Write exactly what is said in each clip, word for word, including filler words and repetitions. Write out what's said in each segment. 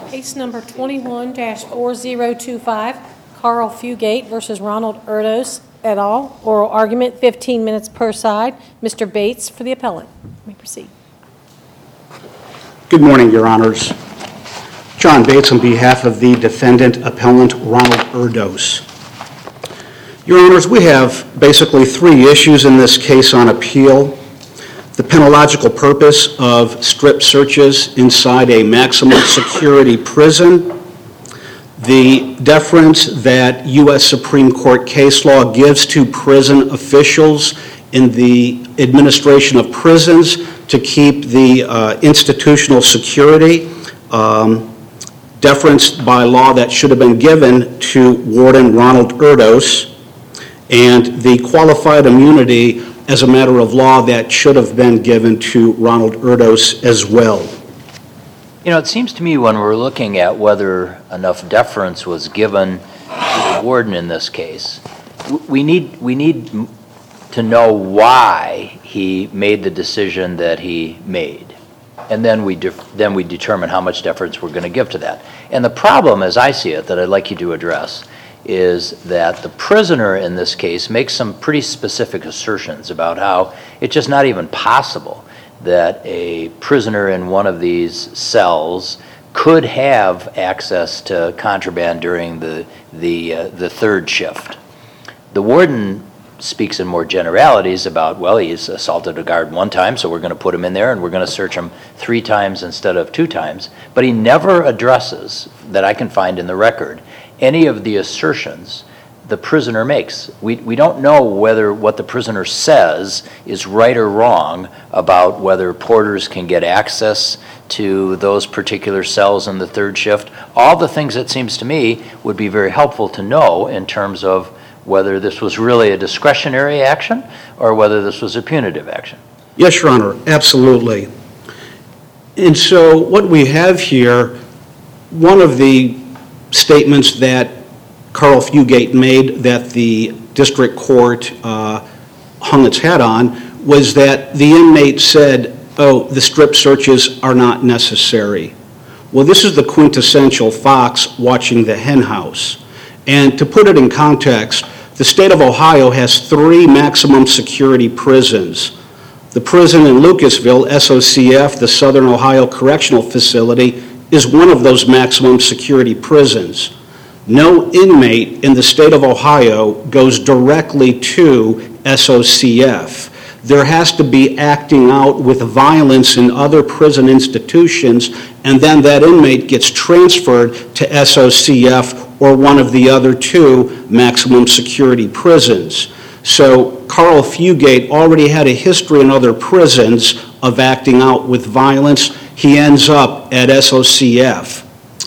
Case number twenty-one dash four zero two five, Carl Fugate versus Ronald Erdos et al. Oral argument, fifteen minutes per side. Mister Bates for the appellant. You may proceed. Good morning, Your Honors. John Bates on behalf of the defendant appellant Ronald Erdos. Your Honors, we have basically three issues in this case on appeal. The penological purpose of strip searches inside a maximum security prison, the deference that U S Supreme Court case law gives to prison officials in the administration of prisons to keep the uh, institutional security, um, deference by law that should have been given to Warden Ronald Erdos, and the qualified immunity as a matter of law that should have been given to Ronald Erdos as well. You know, it seems to me when we're looking at whether enough deference was given to the warden in this case, we need we need to know why he made the decision that he made, and then we def- then we determine how much deference we're going to give to that. And the problem, as I see it, that I'd like you to address is that the prisoner in this case makes some pretty specific assertions about how it's just not even possible that a prisoner in one of these cells could have access to contraband during the the uh, the third shift. The warden speaks in more generalities about, well, he's assaulted a guard one time, so we're going to put him in there and we're going to search him three times instead of two times. But he never addresses, that I can find in the record, any of the assertions the prisoner makes. We we don't know whether what the prisoner says is right or wrong about whether porters can get access to those particular cells in the third shift. All the things, it seems to me, would be very helpful to know in terms of whether this was really a discretionary action or whether this was a punitive action. Yes, Your Honor, absolutely. And so what we have here, one of the statements that Carl Fugate made that the district court uh, hung its hat on was that the inmate said, oh, the strip searches are not necessary. Well, this is the quintessential fox watching the hen house. And to put it in context, the state of Ohio has three maximum security prisons. The prison in Lucasville, S O C F, the Southern Ohio Correctional Facility, is one of those maximum security prisons. No inmate in the state of Ohio goes directly to S O C F. There has to be acting out with violence in other prison institutions, and then that inmate gets transferred to S O C F or one of the other two maximum security prisons. So Carl Fugate already had a history in other prisons of acting out with violence. He ends up at S O C F.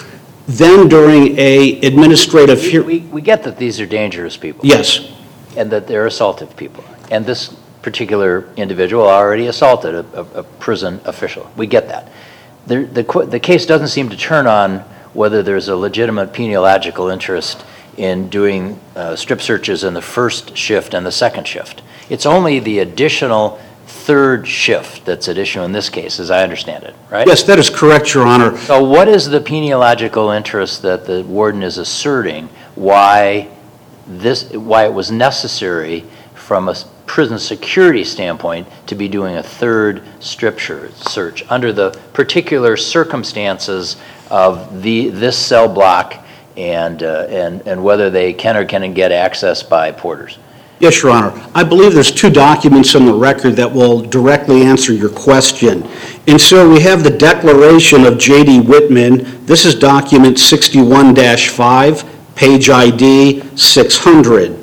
Then during a administrative hearing... We, we, we get that these are dangerous people. Yes. And that they're assaultive people. And this particular individual already assaulted a, a, a prison official. We get that. The, the, the case doesn't seem to turn on whether there's a legitimate peniological interest in doing uh, strip searches in the first shift and the second shift. It's only the additional third shift that's at issue in this case, as I understand it, right? Yes, that is correct, Your Honor. So what is the peniological interest that the warden is asserting why this, why it was necessary from a prison security standpoint to be doing a third strip search under the particular circumstances of the this cell block and uh, and and whether they can or can't get access by porters? Yes, Your Honor. I believe there's two documents in the record that will directly answer your question. And so we have the declaration of J D Whitman. This is document sixty-one dash five, page I D six hundred.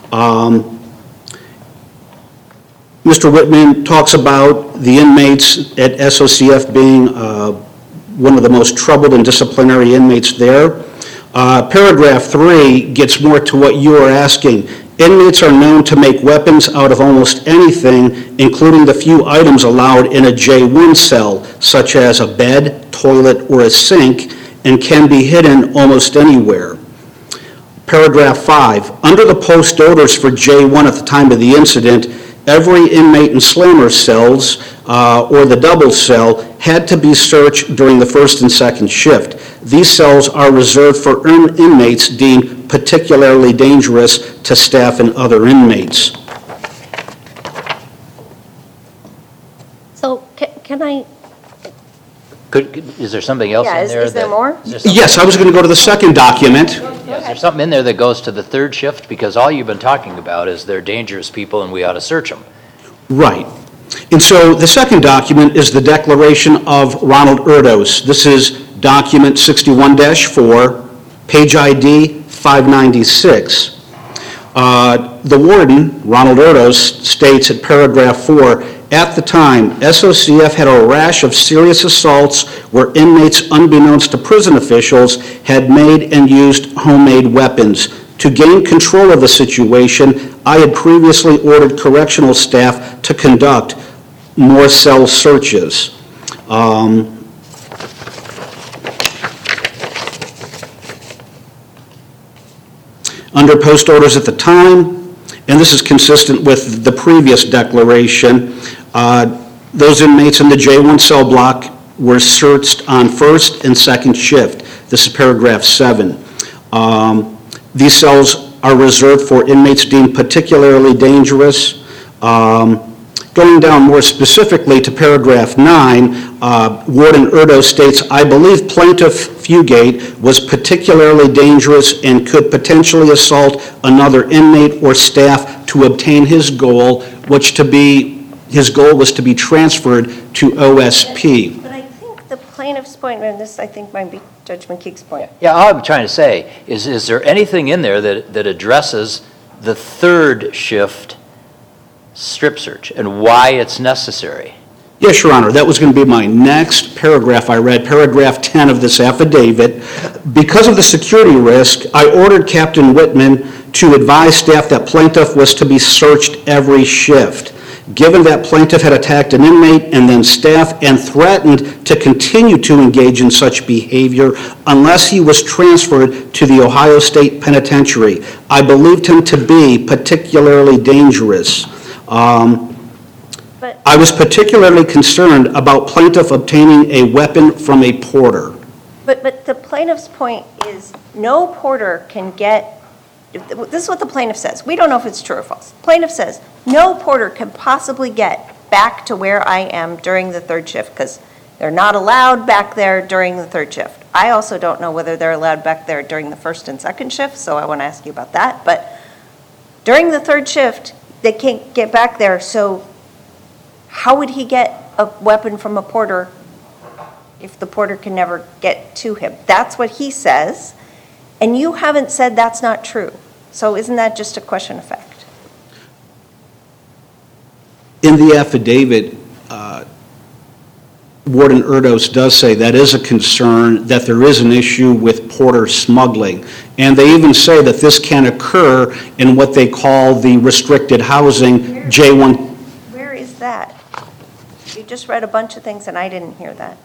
Um, Mister Whitman talks about the inmates at S O C F being uh, one of the most troubled and disciplinary inmates there. Uh, paragraph three gets more to what you are asking. Inmates are known to make weapons out of almost anything, including the few items allowed in a J one cell, such as a bed, toilet, or a sink, and can be hidden almost anywhere. Paragraph five, under the post orders for J one at the time of the incident, every inmate in slammer cells uh, or the double cell had to be searched during the first and second shift. These cells are reserved for in- inmates deemed particularly dangerous to staff and other inmates. So ca- can I, Could, could- is there something else Yeah, in is- there? is there that- more? is there something- Yes, I was going to go to the second document. Is there something in there that goes to the third shift? Because all you've been talking about is they're dangerous people and we ought to search them. Right. And so the second document is the declaration of Ronald Erdos. This is document sixty-one dash four, page I D five ninety-six. Uh, The warden, Ronald Erdos, states at paragraph four, "At the time, S O C F had a rash of serious assaults where inmates, unbeknownst to prison officials, had made and used homemade weapons. To gain control of the situation, I had previously ordered correctional staff to conduct more cell searches." Um, Under post orders at the time, and this is consistent with the previous declaration, uh, those inmates in the J one cell block were searched on first and second shift. This is paragraph seven. Um, These cells are reserved for inmates deemed particularly dangerous. Um, Going down more specifically to paragraph nine, uh, Warden Erdo states, "I believe Plaintiff Fugate was particularly dangerous and could potentially assault another inmate or staff to obtain his goal, which to be, his goal was to be transferred to O S P." but I think the plaintiff's point, and this I think might be Judge McKeek's point. Yeah, all I'm trying to say is, is there anything in there that, that addresses the third shift strip search and why it's necessary? Yes, Your Honor, that was going to be my next paragraph I read, paragraph ten of this affidavit. Because of the security risk, I ordered Captain Whitman to advise staff that plaintiff was to be searched every shift. Given that plaintiff had attacked an inmate and then staff and threatened to continue to engage in such behavior unless he was transferred to the Ohio State Penitentiary, I believed him to be particularly dangerous. Um, But, I was particularly concerned about plaintiff obtaining a weapon from a porter. but, but the plaintiff's point is, no porter can get, this is what the plaintiff says. We don't know if it's true or false. Plaintiff says, no porter can possibly get back to where I am during the third shift, because they're not allowed back there during the third shift. I also don't know whether they're allowed back there during the first and second shift, so I want to ask you about that. But during the third shift, they can't get back there, so how would he get a weapon from a porter if the porter can never get to him? That's what he says, and you haven't said that's not true. So isn't that just a question of fact? In the affidavit, uh, Warden Erdos does say that is a concern, that there is an issue with porter smuggling. And they even say that this can occur in what they call the restricted housing J one. Where is that? You just read a bunch of things, and I didn't hear that.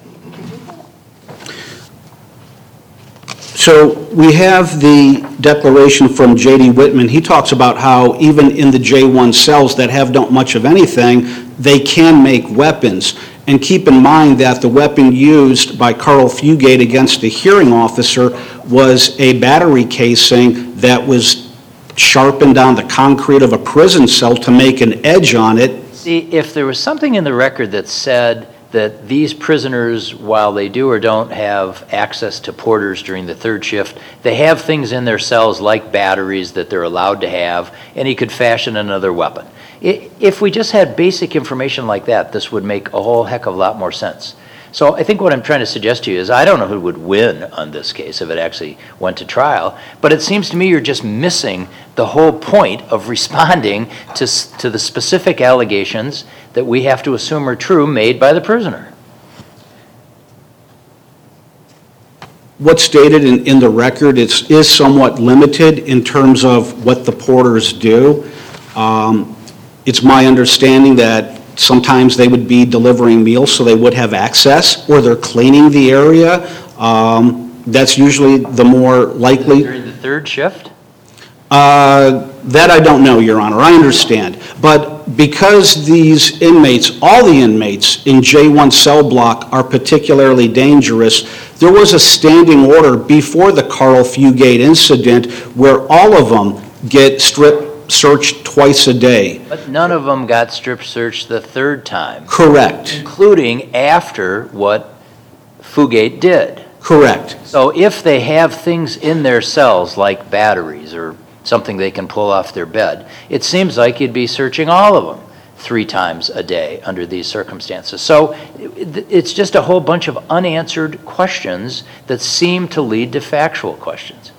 So we have the declaration from J D Whitman. He talks about how even in the J one cells that have not much of anything, they can make weapons. And keep in mind that the weapon used by Carl Fugate against the hearing officer was a battery casing that was sharpened on the concrete of a prison cell to make an edge on it. See, if there was something in the record that said that these prisoners, while they do or don't have access to porters during the third shift, they have things in their cells like batteries that they're allowed to have, and he could fashion another weapon. I- If we just had basic information like that, this would make a whole heck of a lot more sense. So I think what I'm trying to suggest to you is I don't know who would win on this case if it actually went to trial, but it seems to me you're just missing the whole point of responding to, s- to the specific allegations that we have to assume are true made by the prisoner. What's stated in, in the record is, is somewhat limited in terms of what the porters do. Um, It's my understanding that sometimes they would be delivering meals, so they would have access, or they're cleaning the area. Um, That's usually the more likely. During the third shift? Uh, That I don't know, Your Honor, I understand. But because these inmates, all the inmates in J one cell block are particularly dangerous, there was a standing order before the Carl Fugate incident where all of them get strip searched twice a day. But none of them got strip searched the third time, Correct. including after what Fugate did. Correct. So if they have things in their cells like batteries or something they can pull off their bed, it seems like you'd be searching all of them three times a day under these circumstances. So it- it's just a whole bunch of unanswered questions that seem to lead to factual questions.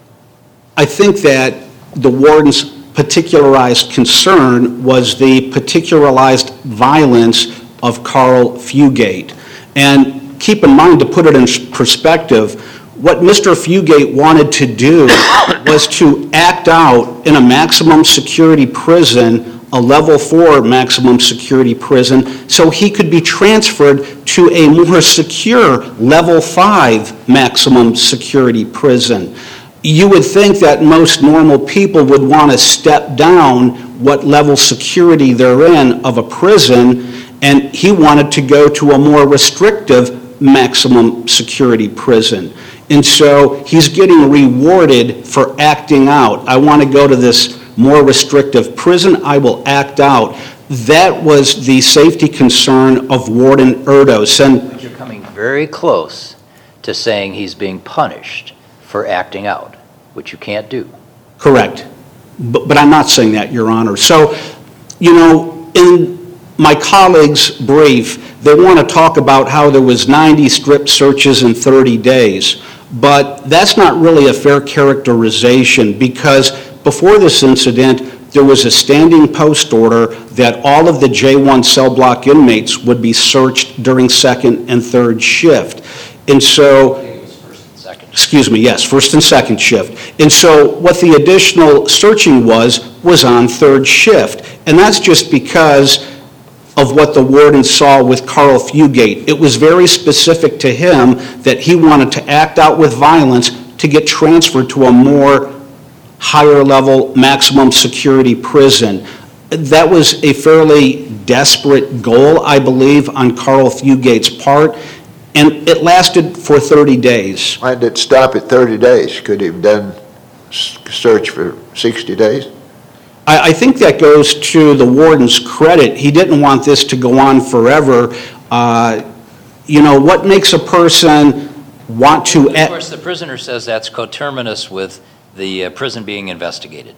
I think that the warden's particularized concern was the particularized violence of Carl Fugate. And keep in mind, to put it in perspective, what Mister Fugate wanted to do was to act out in a maximum security prison, a level four maximum security prison, so he could be transferred to a more secure level five maximum security prison. You would think that most normal people would want to step down what level security they're in of a prison, and he wanted to go to a more restrictive maximum security prison. And so he's getting rewarded for acting out. I want to go to this more restrictive prison, I will act out. That was the safety concern of Warden Erdos. And But you're coming very close to saying he's being punished for acting out, which you can't do. correct. But, but I'm not saying that, Your Honor. So, you know, in my colleague's brief, they want to talk about how there was ninety strip searches in thirty days. But that's not really a fair characterization, because before this incident, there was a standing post order that all of the J one cell block inmates would be searched during second and third shift. And so, Second. excuse me, yes, first and second shift. And so what the additional searching was, was on third shift. And that's just because of what the warden saw with Carl Fugate. It was very specific to him that he wanted to act out with violence to get transferred to a more higher level maximum security prison. That was a fairly desperate goal, I believe, on Carl Fugate's part, and it lasted for thirty days. Why did it stop at thirty days? Could he have done s- search for sixty days? I, I think that goes to the warden's credit. He didn't want this to go on forever. Uh, you know, what makes a person want to... Of course, the prisoner says that's coterminous with the uh, prison being investigated.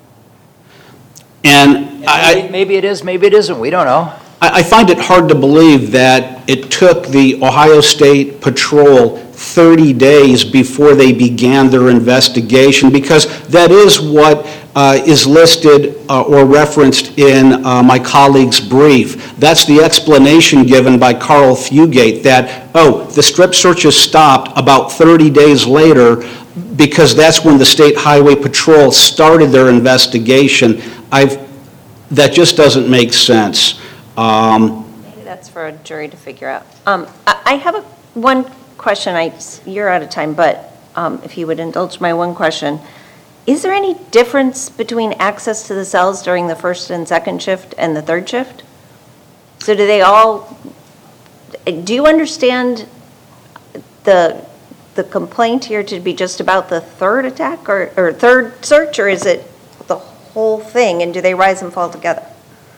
And And I... maybe, maybe it is, maybe it isn't, we don't know. I I find it hard to believe that it took the Ohio State Patrol thirty days before they began their investigation, because that is what uh, is listed uh, or referenced in uh, my colleague's brief. That's the explanation given by Carl Fugate, that, oh, the strip searches stopped about thirty days later because that's when the State Highway Patrol started their investigation. I've, that just doesn't make sense. Um, Maybe that's for a jury to figure out. Um, I I have a, one question, I, you're out of time, but um, if you would indulge my one question. Is there any difference between access to the cells during the first and second shift and the third shift? So do they all, do you understand the, the complaint here to be just about the third attack or, or third search, or is it the whole thing, and do they rise and fall together?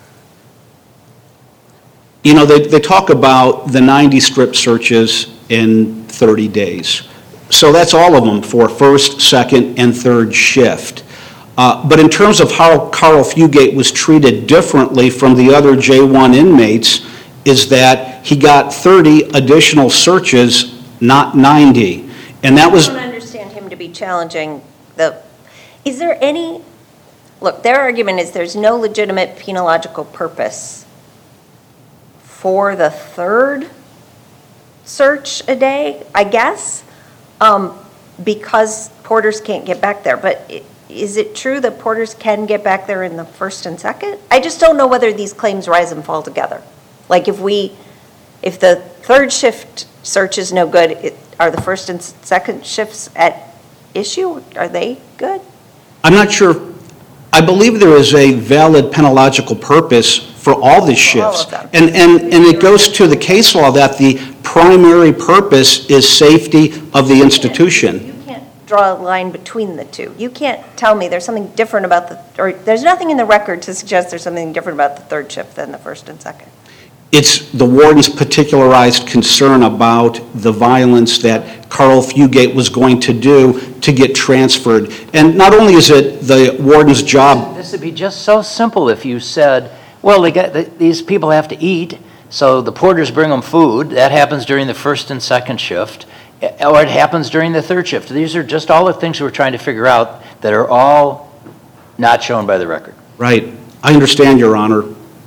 You know, they, they talk about the ninety strip searches in thirty days. So that's all of them for first, second, and third shift. Uh, but in terms of how Carl Fugate was treated differently from the other J one inmates, is that he got thirty additional searches, not ninety. And that was... I don't understand him to be challenging the, is there any, look, their argument is there's no legitimate penological purpose for the third search a day, I guess, um, because porters can't get back there. But i- is it true that porters can get back there in the first and second? I just don't know whether these claims rise and fall together. Like if we, if the third shift search is no good, it- are the first and s- second shifts at issue? Are they good? I'm not sure, I believe there is a valid penological purpose for all the shifts. of them. And, and, and it goes to the case law that the primary purpose is safety of the institution. You can't draw a line between the two. You can't tell me there's something different about the, or there's nothing in the record to suggest there's something different about the third shift than the first and second. It's the warden's particularized concern about the violence that Carl Fugate was going to do to get transferred. And not only is it the warden's job. This would be just so simple if you said, well, they got, these people have to eat, so the porters bring them food. That happens during the first and second shift, or it happens during the third shift. These are just all the things we're trying to figure out that are all not shown by the record. Right. I understand, Your Honor.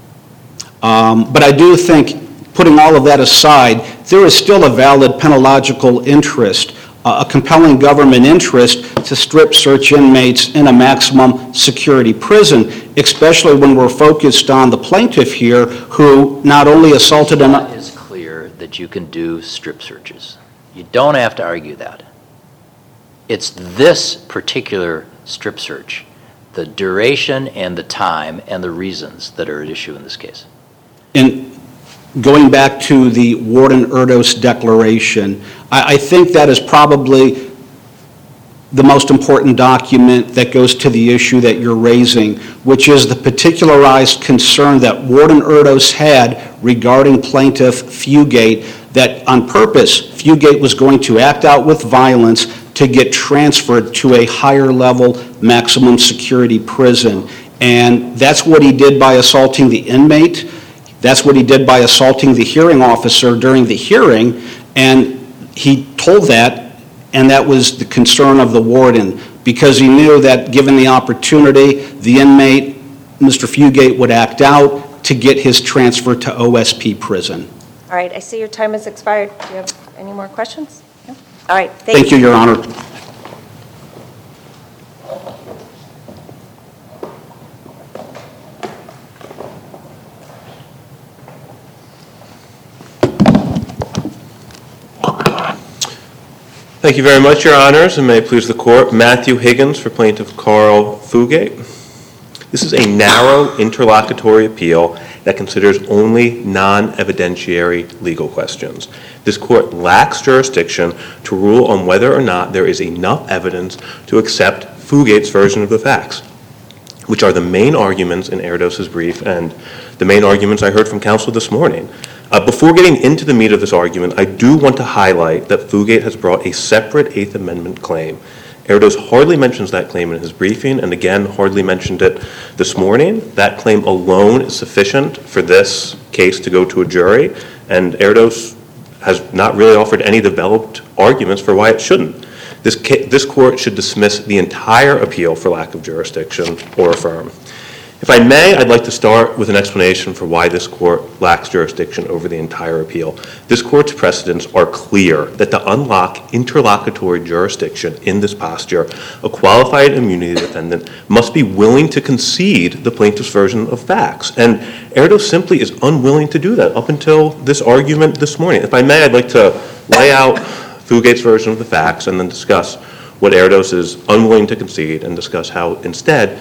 Um, but I do think, putting all of that aside, there is still a valid penological interest, uh, a compelling government interest to strip search inmates in a maximum security prison, especially when we're focused on the plaintiff here, who not only assaulted an... It is clear that you can do strip searches. You don't have to argue that. It's this particular strip search, the duration and the time and the reasons that are at issue in this case. In going back to the Warden Erdos declaration, I, I think that is probably the most important document that goes to the issue that you're raising, which is the particularized concern that Warden Erdos had regarding plaintiff Fugate, that on purpose, Fugate was going to act out with violence to get transferred to a higher level maximum security prison. And that's what he did by assaulting the inmate. That's what he did by assaulting the hearing officer during the hearing, and he told that, and that was the concern of the warden, because he knew that given the opportunity, the inmate, Mister Fugate, would act out to get his transfer to O S P prison. All right, I see your time has expired. Do you have any more questions? No? All right, thank you. Thank you, Your Honor. Thank you very much, Your Honors, and may it please the Court. Matthew Higgins for Plaintiff Carl Fugate. This is a narrow interlocutory appeal that considers only non-evidentiary legal questions. This Court lacks jurisdiction to rule on whether or not there is enough evidence to accept Fugate's version of the facts, which are the main arguments in Erdos' brief and the main arguments I heard from counsel this morning. Uh, before getting into the meat of this argument, I do want to highlight that Fugate has brought a separate Eighth Amendment claim. Erdos hardly mentions that claim in his briefing, and again, hardly mentioned it this morning. That claim alone is sufficient for this case to go to a jury, and Erdos has not really offered any developed arguments for why it shouldn't. This, ca- this court should dismiss the entire appeal for lack of jurisdiction or affirm. If I may, I'd like to start with an explanation for why this court lacks jurisdiction over the entire appeal. This court's precedents are clear that to unlock interlocutory jurisdiction in this posture, a qualified immunity defendant must be willing to concede the plaintiff's version of facts. And Erdos simply is unwilling to do that up until this argument this morning. If I may, I'd like to lay out Fugate's version of the facts and then discuss what Erdos is unwilling to concede and discuss how instead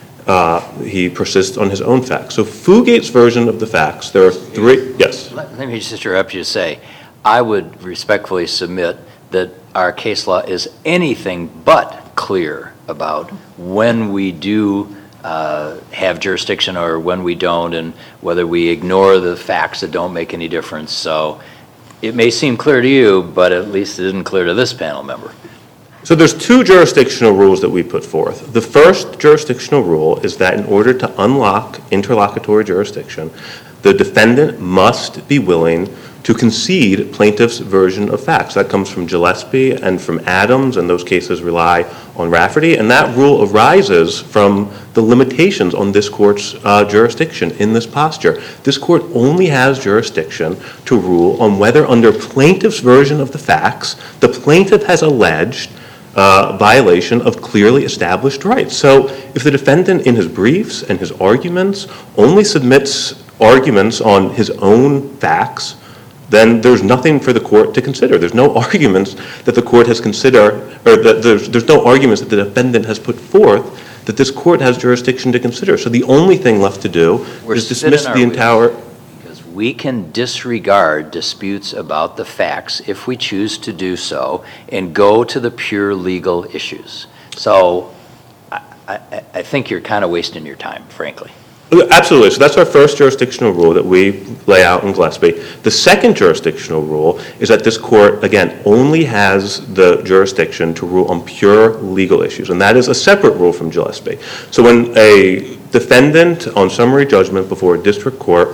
Uh, he persists on his own facts. So Fugate's version of the facts, there are three, yes? Let, let me just interrupt you to say, I would respectfully submit that our case law is anything but clear about when we do uh, have jurisdiction or when we don't, and whether we ignore the facts that don't make any difference. So it may seem clear to you, but at least it isn't clear to this panel member. So there's two jurisdictional rules that we put forth. The first jurisdictional rule is that in order to unlock interlocutory jurisdiction, the defendant must be willing to concede plaintiff's version of facts. That comes from Gillespie and from Adams, and those cases rely on Rafferty, and that rule arises from the limitations on this court's uh, jurisdiction in this posture. This court only has jurisdiction to rule on whether under plaintiff's version of the facts, the plaintiff has alleged Uh, violation of clearly established rights. So if the defendant in his briefs and his arguments only submits arguments on his own facts, then there's nothing for the court to consider. There's no arguments that the court has considered, or that there's, there's no arguments that the defendant has put forth that this court has jurisdiction to consider. So the only thing left to do We're is dismiss spinning the our entire... wheels. Because we can disregard disputes about the facts if we choose to do so and go to the pure legal issues. So I, I, I think you're kind of wasting your time, frankly. Absolutely. So that's our first jurisdictional rule that we lay out in Gillespie. The second jurisdictional rule is that this court, again, only has the jurisdiction to rule on pure legal issues, and that is a separate rule from Gillespie. So when a defendant on summary judgment before a district court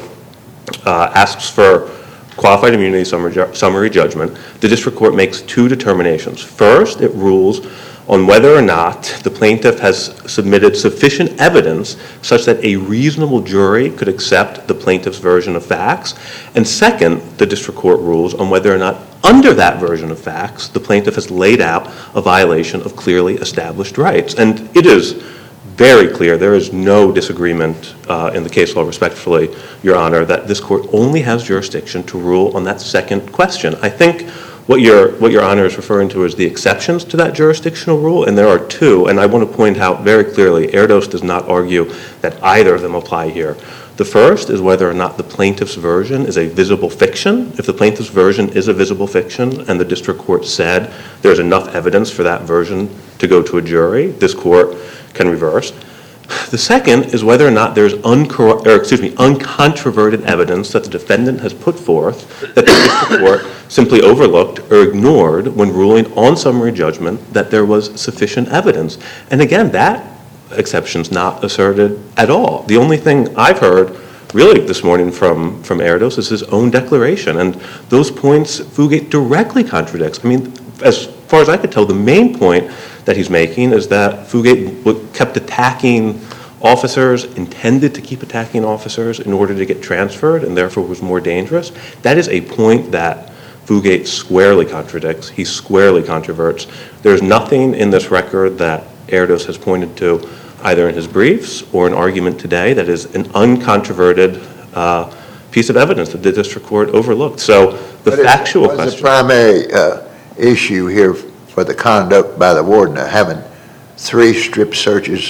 uh, asks for qualified immunity summary, ju- summary judgment, the district court makes two determinations. First, it rules on whether or not the plaintiff has submitted sufficient evidence such that a reasonable jury could accept the plaintiff's version of facts. And second, the district court rules on whether or not under that version of facts, the plaintiff has laid out a violation of clearly established rights. And it is very clear, there is no disagreement uh, in the case law, respectfully, Your Honor, that this court only has jurisdiction to rule on that second question. I think What your, what your Honor is referring to is the exceptions to that jurisdictional rule, and there are two, and I want to point out very clearly, Erdos does not argue that either of them apply here. The first is whether or not the plaintiff's version is a visible fiction. If the plaintiff's version is a visible fiction, and the district court said there's enough evidence for that version to go to a jury, this court can reverse. The second is whether or not there's uncor- or, excuse me, uncontroverted evidence that the defendant has put forth that the district court simply overlooked or ignored when ruling on summary judgment that there was sufficient evidence. And again, that exception's not asserted at all. The only thing I've heard really this morning from, from Erdos is his own declaration, and those points Fugate directly contradicts. I mean, as far as I could tell, the main point that he's making is that Fugate kept attacking officers, intended to keep attacking officers in order to get transferred, and therefore was more dangerous. That is a point that Fugate squarely contradicts. He squarely controverts. There's nothing in this record that Erdos has pointed to, either in his briefs or an argument today, that is an uncontroverted uh, piece of evidence that the district court overlooked. So the What is- factual what's question... the primary uh, issue here for the conduct by the warden of having three strip searches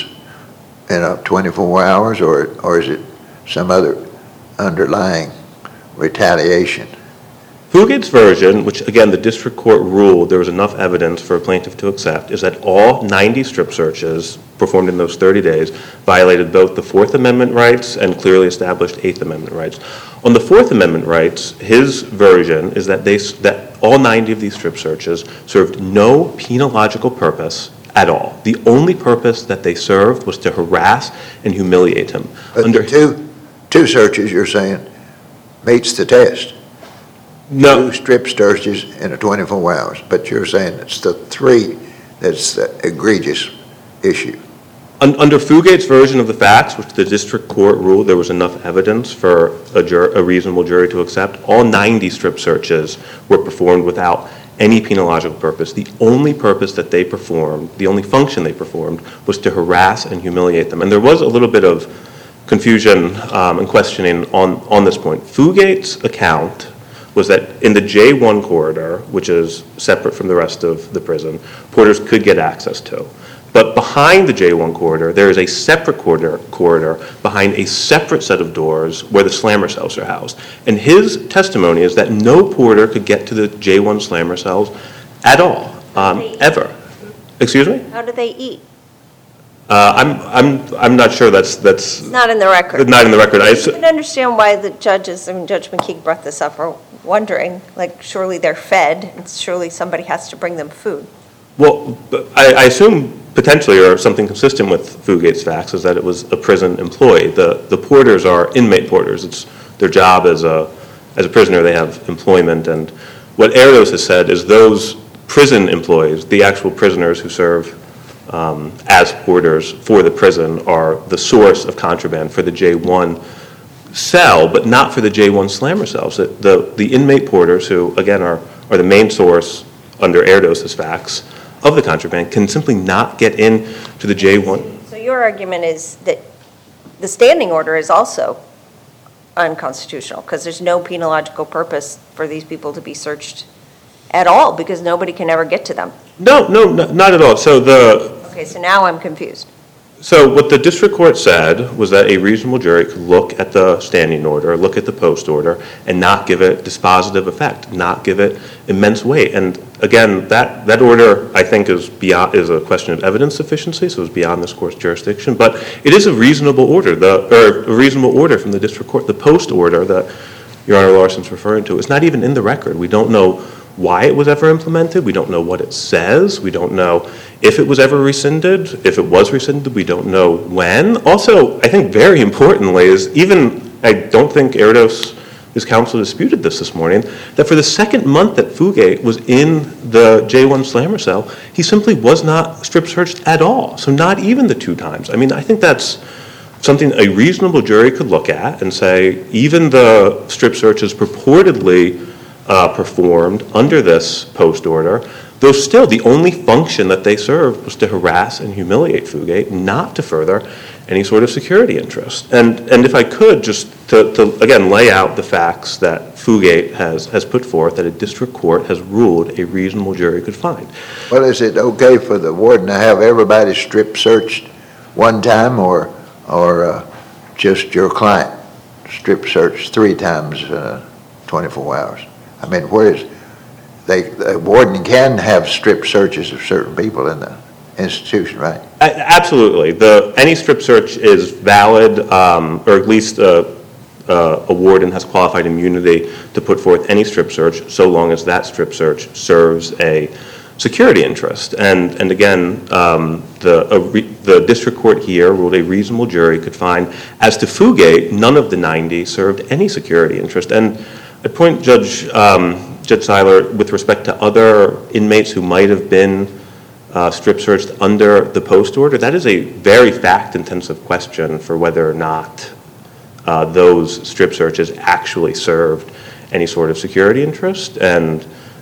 in a twenty-four hours, or, or is it some other underlying retaliation? Fugate's version, which again the district court ruled there was enough evidence for a plaintiff to accept, is that all ninety strip searches performed in those thirty days violated both the Fourth Amendment rights and clearly established Eighth Amendment rights. On the Fourth Amendment rights, his version is that they that all ninety of these strip searches served no penological purpose at all. The only purpose that they served was to harass and humiliate him. But Under the two, two searches, you're saying, meets the test? no, Two strip searches in a twenty-four hours, but you're saying it's the three that's the egregious issue. Un- Under Fugate's version of the facts, which the district court ruled there was enough evidence for a, jur- a reasonable jury to accept, all ninety strip searches were performed without any penological purpose. The only purpose that they performed, the only function they performed, was to harass and humiliate them. And there was a little bit of confusion um, and questioning on, on this point. Fugate's account was that in the J one corridor, which is separate from the rest of the prison, porters could get access to. But behind the J one corridor, there is a separate corridor, corridor behind a separate set of doors where the slammer cells are housed. And his testimony is that no porter could get to the J one slammer cells at all, um, ever. Excuse me? How do they eat? Uh, I'm, I'm, I'm not sure that's, that's Not in the record. not in the record. I, You can understand why the judges, I mean, Judge McKeague brought this up, are wondering, like, surely they're fed, and surely somebody has to bring them food. well, but I, I assume potentially, or something consistent with Fugate's facts, is that it was a prison employee. The the porters are inmate porters. It's their job as a as a prisoner. They have employment, and what Erdos has said is those prison employees, the actual prisoners who serve um, as porters for the prison, are the source of contraband for the J one cell, but not for the J one slammer cells. The the, the inmate porters, who again are are the main source under Erdos's facts of the contraband, can simply not get in to the J one. So your argument is that the standing order is also unconstitutional, because there's no penological purpose for these people to be searched at all, because nobody can ever get to them. No, no, no, not at all. So the Okay, so now I'm confused. So what the district court said was that a reasonable jury could look at the standing order, look at the post order, and not give it dispositive effect, not give it immense weight. And again, that, that order, I think, is beyond is a question of evidence sufficiency, so it's beyond this court's jurisdiction. But it is a reasonable order, the or a reasonable order from the district court. The post order that Your Honor Larson's referring to is not even in the record. We don't know why it was ever implemented. We don't know what it says. We don't know if it was ever rescinded. If it was rescinded, we don't know when. Also, I think very importantly is even, I don't think Erdos, his counsel disputed this this morning, that for the second month that Fugate was in the J one slammer cell, he simply was not strip searched at all. So not even the two times. I mean, I think that's something a reasonable jury could look at and say, even the strip searches purportedly Uh, performed under this post order, though still the only function that they served was to harass and humiliate Fugate, not to further any sort of security interest. And and if I could just to, to again lay out the facts that Fugate has, has put forth that a district court has ruled a reasonable jury could find. Well, is it okay for the warden to have everybody strip searched one time, or or uh, just your client strip searched three times uh, twenty-four hours? I mean, where is, they, the warden can have strip searches of certain people in the institution, right? Absolutely. The, any strip search is valid, um, or at least uh, uh, a warden has qualified immunity to put forth any strip search so long as that strip search serves a security interest. And, and again, um, the, a re, the district court here ruled a reasonable jury could find, as to Fugate, none of the ninety served any security interest. And I point Judge um, Judge Seiler with respect to other inmates who might have been uh, strip searched under the post order. That is a very fact-intensive question for whether or not uh, those strip searches actually served any sort of security interest. And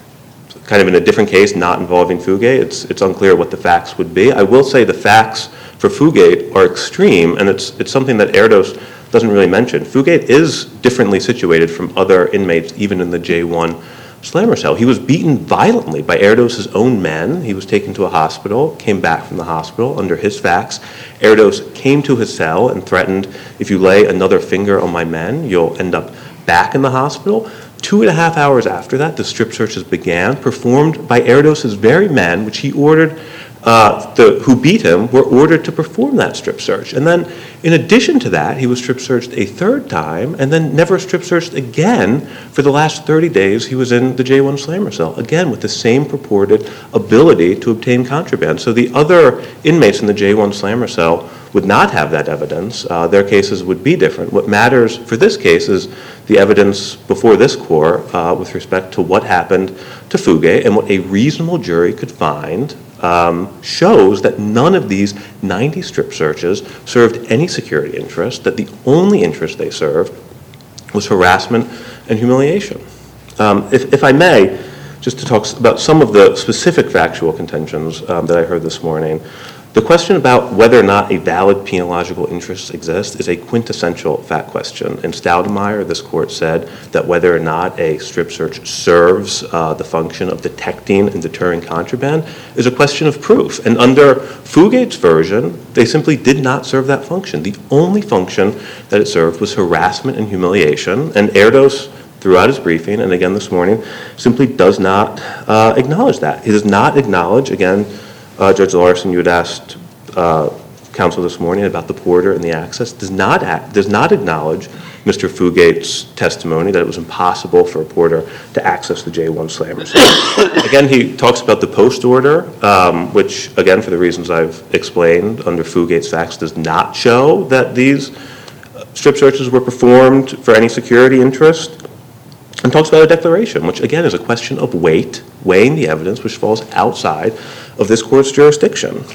kind of in a different case, not involving Fugate, it's it's unclear what the facts would be. I will say the facts for Fugate are extreme, and it's it's something that Erdos doesn't really mention. Fugate is differently situated from other inmates, even in the J one slammer cell. He was beaten violently by Erdos' own men. He was taken to a hospital, came back from the hospital under his facts. Erdos came to his cell and threatened, if you lay another finger on my men, you'll end up back in the hospital. Two and a half hours after that, the strip searches began, performed by Erdos' very men, which he ordered, uh, the, who beat him, were ordered to perform that strip search. And then, in addition to that, he was strip searched a third time, and then never strip searched again for the last thirty days he was in the J one slammer cell, again with the same purported ability to obtain contraband. So the other inmates in the J one slammer cell would not have that evidence. Uh, their cases would be different. What matters for this case is the evidence before this court uh, with respect to what happened to Fugate, and what a reasonable jury could find um, shows that none of these ninety strip searches served any security interest, that the only interest they served was harassment and humiliation. Um, if, if I may, just to talk about some of the specific factual contentions um, that I heard this morning, the question about whether or not a valid penological interest exists is a quintessential fact question. In Staudemeyer, this court said that whether or not a strip search serves uh, the function of detecting and deterring contraband is a question of proof. And under Fugate's version, they simply did not serve that function. The only function that it served was harassment and humiliation, and Erdos, throughout his briefing, and again this morning, simply does not uh, acknowledge that. He does not acknowledge, again, Uh, Judge Larson, you had asked uh, counsel this morning about the porter and the access, does not act, does not acknowledge Mister Fugate's testimony that it was impossible for a porter to access the J one slammer cell. Again, he talks about the post order, um, which, again, for the reasons I've explained, under Fugate's facts, does not show that these strip searches were performed for any security interest. And talks about a declaration, which again is a question of weight, weighing the evidence, which falls outside of this court's jurisdiction.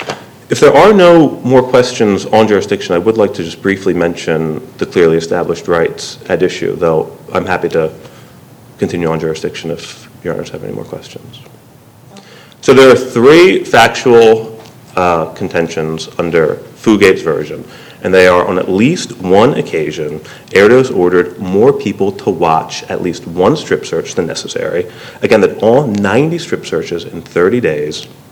If there are no more questions on jurisdiction, I would like to just briefly mention the clearly established rights at issue, though I'm happy to continue on jurisdiction if your honors have any more questions. So there are three factual uh, contentions under Fugate's version, and they are, on at least one occasion, Erdos ordered more people to watch at least one strip search than necessary. Again, that all ninety strip searches in thirty days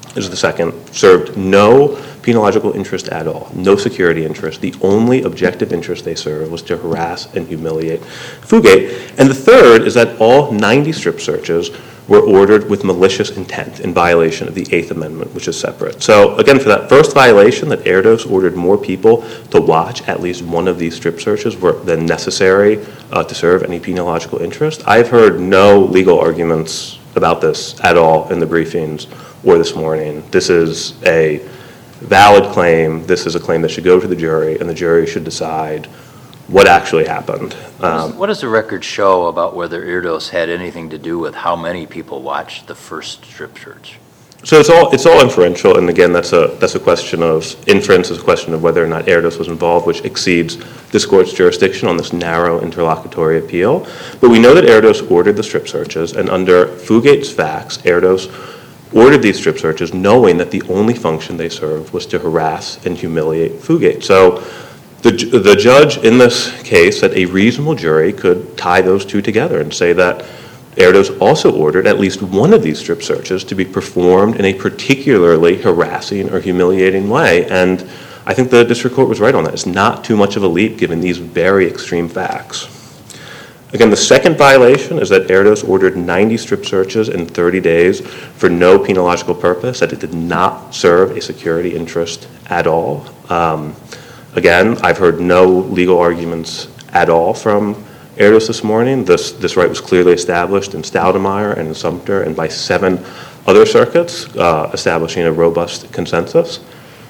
This is the second, served no penological interest at all, no security interest. The only objective interest they served was to harass and humiliate Fugate. And the third is that all ninety strip searches were ordered with malicious intent in violation of the Eighth Amendment, which is separate. So again, for that first violation, that Erdos ordered more people to watch at least one of these strip searches were than necessary uh, to serve any penological interest. I've heard no legal arguments about this at all in the briefings or this morning. This is a valid claim. This is a claim that should go to the jury, and the jury should decide what actually happened. Um, What does the record show about whether Erdos had anything to do with how many people watched the first strip search? So it's all it's all inferential, and again, that's a that's a question of inference. It's a question of whether or not Erdos was involved, which exceeds this court's jurisdiction on this narrow interlocutory appeal. But we know that Erdos ordered the strip searches, and under Fugate's facts, Erdos ordered these strip searches knowing that the only function they served was to harass and humiliate Fugate. So the the judge in this case said a reasonable jury could tie those two together and say that Erdos also ordered at least one of these strip searches to be performed in a particularly harassing or humiliating way. And I think the district court was right on that. It's not too much of a leap given these very extreme facts. Again, the second violation is that Erdos ordered ninety strip searches in thirty days for no penological purpose, that it did not serve a security interest at all. Um, again, I've heard no legal arguments at all from Erdos this morning. This, this right was clearly established in Stoudemire and in Sumter and by seven other circuits, uh, establishing a robust consensus.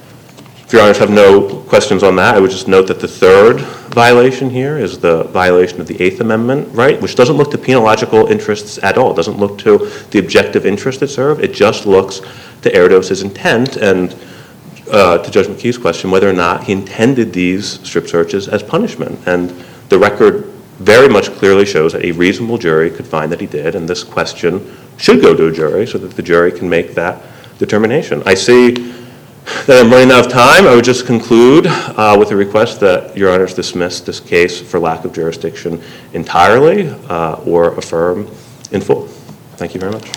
If your honors have no questions on that, I would just note that the third violation here is the violation of the Eighth Amendment right, which doesn't look to penological interests at all. It doesn't look to the objective interest it served. It just looks to Erdos's intent and uh, to Judge McKee's question, whether or not he intended these strip searches as punishment. And the record very much clearly shows that a reasonable jury could find that he did, and this question should go to a jury so that the jury can make that determination. I see that I'm running out of time. I would just conclude uh, with a request that your honors dismiss this case for lack of jurisdiction entirely uh, or affirm in full. Thank you very much.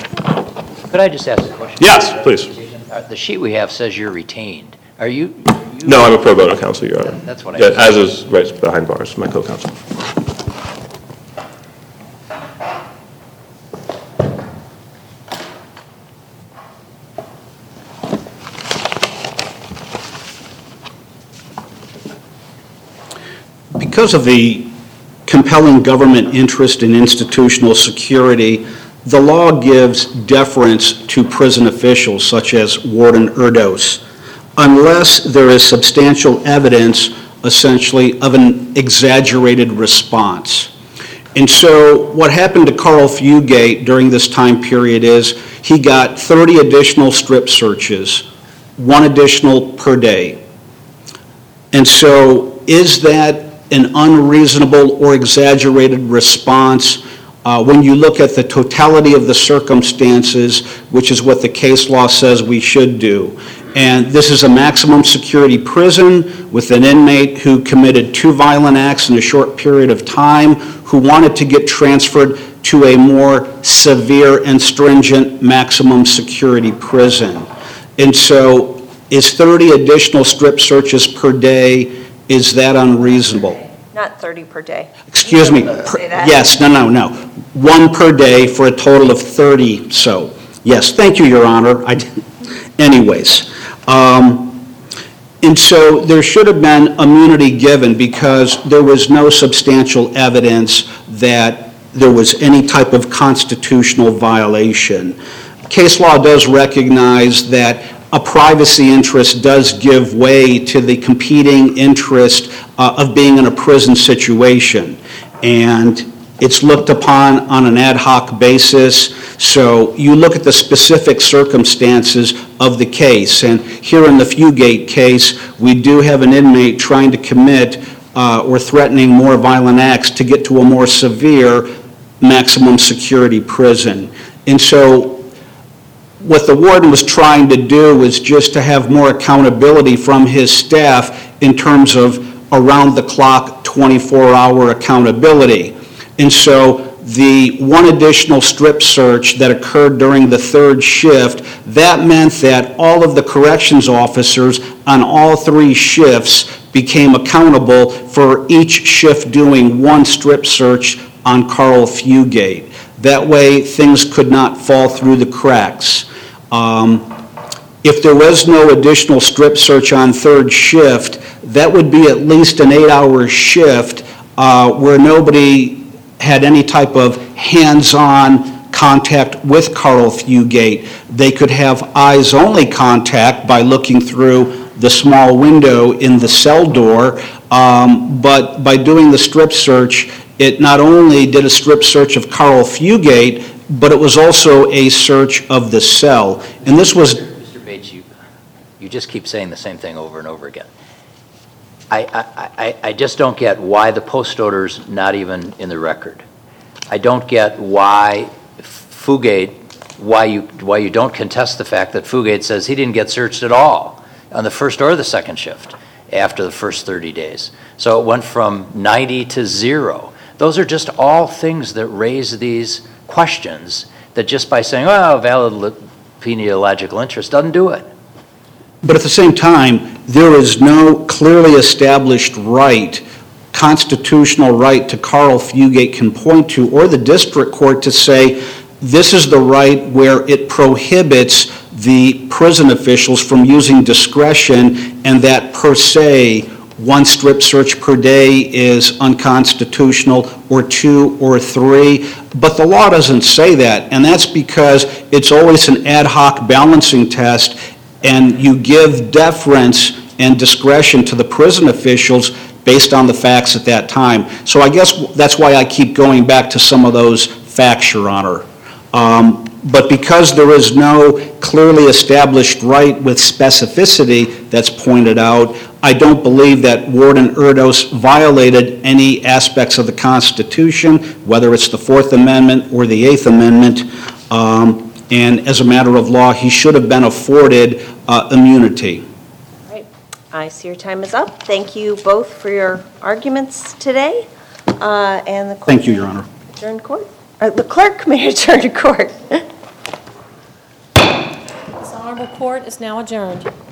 Could I just ask a question? Yes, please. Uh, The sheet we have says you're retained. Are you? are you- No, I'm a pro bono counsel, your honor. That's what I Yeah, was- as is right behind bars, my co-counsel. Because of the compelling government interest in institutional security, the law gives deference to prison officials such as Warden Erdos, unless there is substantial evidence, essentially, of an exaggerated response. And so what happened to Carl Fugate during this time period is he got thirty additional strip searches, one additional per day. And so is that an unreasonable or exaggerated response uh, when you look at the totality of the circumstances, which is what the case law says we should do? And this is a maximum security prison with an inmate who committed two violent acts in a short period of time, who wanted to get transferred to a more severe and stringent maximum security prison. And so is thirty additional strip searches per day, is that unreasonable? Not thirty per day. Excuse me. You don't per- say that. Yes, no, no, no. One per day for a total of thirty, so, yes, thank you, Your Honor. I, anyways, um, and so there should have been immunity given because there was no substantial evidence that there was any type of constitutional violation. Case law does recognize that a privacy interest does give way to the competing interest uh, of being in a prison situation. And it's looked upon on an ad hoc basis. So you look at the specific circumstances of the case. And here in the Fugate case, we do have an inmate trying to commit uh, or threatening more violent acts to get to a more severe maximum security prison. And so what the warden was trying to do was just to have more accountability from his staff in terms of around-the-clock, twenty-four hour accountability. And so the one additional strip search that occurred during the third shift, that meant that all of the corrections officers on all three shifts became accountable for each shift doing one strip search on Carl Fugate. That way, things could not fall through the cracks. Um, If there was no additional strip search on third shift, that would be at least an eight-hour shift uh, where nobody had any type of hands-on contact with Carl Fugate. They could have eyes-only contact by looking through the small window in the cell door, um, but by doing the strip search, it not only did a strip search of Carl Fugate, but it was also a search of the cell. And this was... Mister Bates, you, you just keep saying the same thing over and over again. I, I, I, I just don't get why the post order's not even in the record. I don't get why Fugate, why you, why you don't contest the fact that Fugate says he didn't get searched at all on the first or the second shift after the first thirty days. So it went from ninety to zero. Those are just all things that raise these questions that just by saying, well, valid peniological interest doesn't do it. But at the same time, there is no clearly established right, constitutional right to Carl Fugate can point to, or the district court to say, this is the right where it prohibits the prison officials from using discretion, and that per se, one strip search per day is unconstitutional, or two or three. But the law doesn't say that, and that's because it's always an ad hoc balancing test, and you give deference and discretion to the prison officials based on the facts at that time. So I guess that's why I keep going back to some of those facts, Your Honor. Um, but because there is no clearly established right with specificity that's pointed out, I don't believe that Warden Erdos violated any aspects of the Constitution, whether it's the Fourth Amendment or the Eighth Amendment. Um, and as a matter of law, he should have been afforded uh, immunity. All right. I see your time is up. Thank you both for your arguments today. Uh, and the clerk Thank you, Your Honor. Adjourn court. Uh, the clerk may adjourn court. This honorable court is now adjourned.